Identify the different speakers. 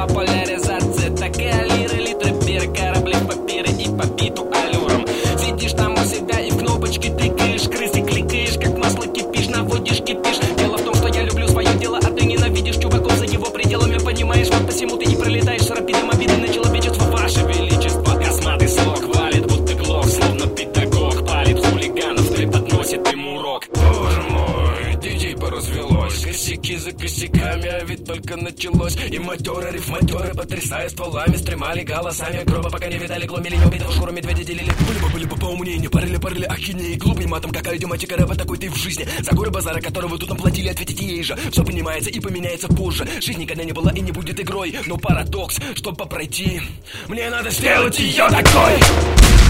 Speaker 1: популяризация такая лиры, литры бира, корабли в папиры и по биту аллюром. Сидишь там у себя и в кнопочки тыкаешь, крысы кликаешь, как масло кипишь, наводишь кипиш. Дело в том, что я люблю свое дело, а ты ненавидишь чуваков за его пределами, понимаешь? Вот посему ты и пролетаешь с рапидом обиды на человечество. Ваше величество, косматый слог валит, будто глок, словно педагог палит хулиганов, преподносит им урок. Боже мой, детей поразвелось, косяки за косяками, а ведь только началось. И матеры, рифматеры, потрясая стволами, стремали голосами гроба, пока не видали, глумили, не убитого шкуру медведя делили. Были бы поумнее, парили ахинеи, глупый матом, какая идиоматика рэпа, такой ты в жизни. За горы базара, которого тут нам платили, ответите ей же. Все понимается и поменяется позже. Жизнь никогда не была и не будет игрой, но парадокс, чтобы пройти, мне надо сделать ее такой.